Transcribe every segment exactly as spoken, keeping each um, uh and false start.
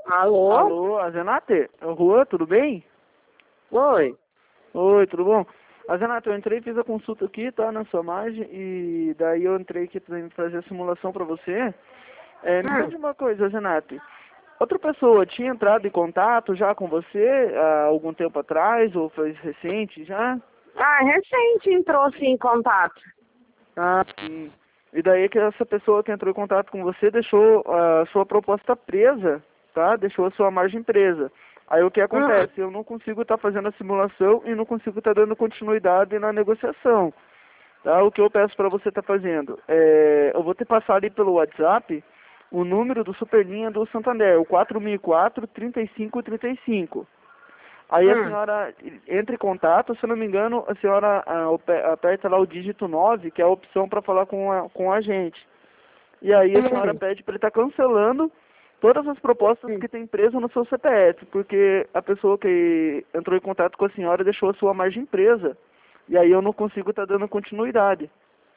Alô? Alô, a Zenate? É o Juan, tudo bem? Oi. Oi, tudo bom? A Zenate, eu entrei, fiz a consulta aqui, tá, na sua margem, e daí eu entrei aqui pra fazer a simulação pra você. É, me Hum. diz uma coisa, Zenate. Outra pessoa tinha entrado em contato já com você há algum tempo atrás, ou foi recente já? Ah, recente entrou assim em contato. Ah, sim. E daí que essa pessoa que entrou em contato com você deixou a sua proposta presa, tá? Deixou a sua margem presa. Aí o que Hum. acontece? Eu não consigo estar fazendo a simulação e não consigo estar dando continuidade na negociação, tá? O que eu peço para você estar fazendo? É, eu vou te passar ali pelo WhatsApp o número do Superlinha do Santander, o quatro mil e quatro, trinta e cinco, trinta e cinco. Aí a Hum. senhora entra em contato, se eu não me engano, a senhora ah, ope- aperta lá o dígito nove, que é a opção para falar com a, com a gente. E aí a senhora Hum. pede para ele estar cancelando todas as propostas Hum. que tem presa no seu C P F, porque a pessoa que entrou em contato com a senhora deixou a sua margem presa. E aí eu não consigo estar dando continuidade,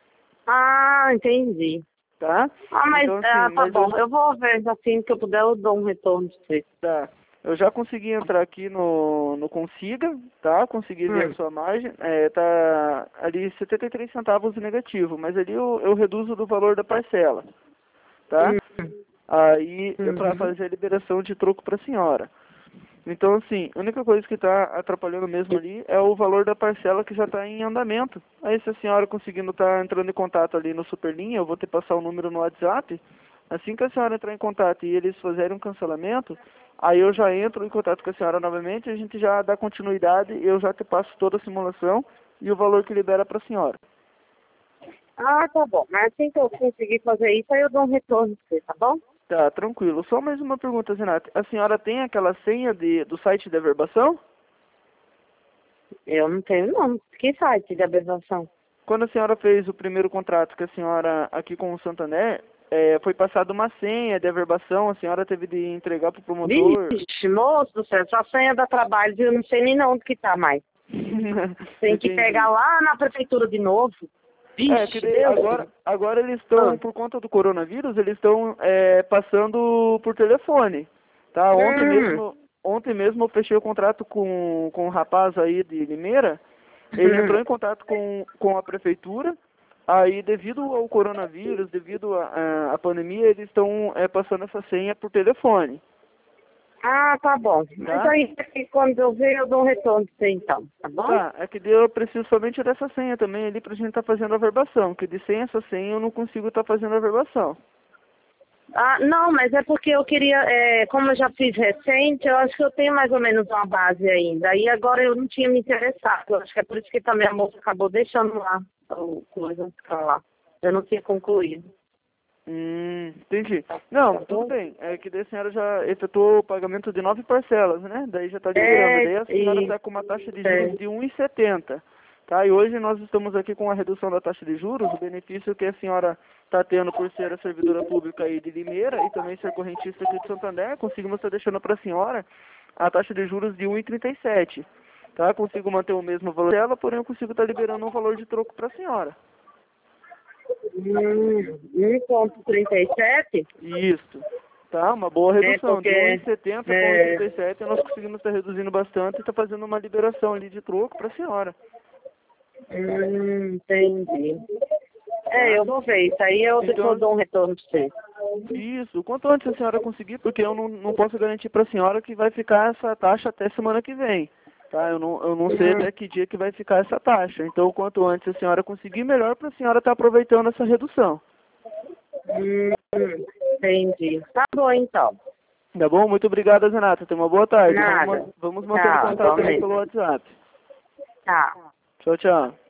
Ah, entendi. tá? Ah, mas Então assim, ah, tá mas eu bom. Eu vou ver assim que eu puder, eu dou um retorno pra você. tá. Eu já consegui entrar aqui no, no Consiga, tá? Consegui ver a Hum. sua margem. É, tá ali setenta e três centavos negativo, mas ali eu, eu reduzo do valor da parcela, tá? Hum. Aí é para Uhum. fazer a liberação de troco para a senhora. Então, assim, a única coisa que está atrapalhando mesmo ali é o valor da parcela que já está em andamento. Aí, se a senhora conseguindo estar entrando em contato ali no Superlinha, eu vou te passar o número no WhatsApp. Assim que a senhora entrar em contato e eles fizerem um cancelamento, aí eu já entro em contato com a senhora novamente, a gente já dá continuidade e eu já te passo toda a simulação e o valor que libera para a senhora. Ah, tá bom. Mas assim que eu conseguir fazer isso, aí eu dou um retorno pra você, tá bom? Tá, tranquilo. Só mais uma pergunta, Zenate. A senhora tem aquela senha de, do site de averbação? Eu não tenho não. Que site de aberração? Quando a senhora fez o primeiro contrato que a senhora aqui com o Santander, é, foi passada uma senha de averbação, a senhora teve de entregar para o promotor. Vixe, moço do céu, só senha dá trabalho, viu? Eu não sei nem não onde que tá mais. Tem que pegar Entendi. lá na prefeitura de novo. É, que Vixe, daí Deus. agora, agora eles estão, Ah. por conta do coronavírus, eles estão é, passando por telefone. Tá? Ontem Hum. mesmo, ontem mesmo eu fechei o contrato com, com um rapaz aí de Limeira. Ele entrou Hum. em contato com, com a prefeitura. Aí, devido ao coronavírus, devido à à pandemia, eles estão é, passando essa senha por telefone, Ah, tá bom. Mas tá? aí, quando eu ver, eu dou um retorno pra você então, tá bom? Tá, é que daí eu preciso somente dessa senha também ali pra gente estar fazendo a verbação, que de sem essa senha eu não consigo estar fazendo a verbação. Ah, não, mas é porque eu queria, é, como eu já fiz recente, eu acho que eu tenho mais ou menos uma base ainda. Aí agora eu não tinha me interessado. Eu acho que é por isso que também a moça acabou deixando lá o coisa ficar lá. Eu não tinha concluído. Hum, entendi. Tá, Não, tá tudo bom? bem. É que daí a senhora já efetuou o pagamento de nove parcelas, né? Daí já está liberando. É, Daí a senhora e está com uma taxa de juros é. de um vírgula setenta. Tá? E hoje nós estamos aqui com a redução da taxa de juros, o benefício que a senhora está tendo por ser a servidora pública aí de Limeira e também ser correntista aqui de Santander, conseguimos estar deixando para a senhora a taxa de juros de um vírgula trinta e sete. Tá? Consigo manter o mesmo valor dela, porém eu consigo estar liberando um valor de troco para a senhora. Hum, um ponto trinta e sete? Isso. Tá, uma boa É redução. De porque. um vírgula setenta para É, um vírgula trinta e sete nós conseguimos estar reduzindo bastante e está fazendo uma liberação ali de troco para a senhora. hum, entendi. É, Tá? eu vou ver isso. Aí eu depois Então, dou um retorno pra você. isso. Quanto antes a senhora conseguir, porque eu não, não posso garantir para a senhora que vai ficar essa taxa até semana que vem. Tá? Eu não, eu não sei Hum, até que dia que vai ficar essa taxa. Então, quanto antes a senhora conseguir, melhor para a senhora estar aproveitando essa redução. hum, entendi. Tá bom então. Tá bom? Muito obrigado, Renata. Tenha uma boa tarde. Vamos, Nada. man- vamos mantendo Tchau, contato aí igualmente. pelo WhatsApp. Tchau. Tchau, tchau.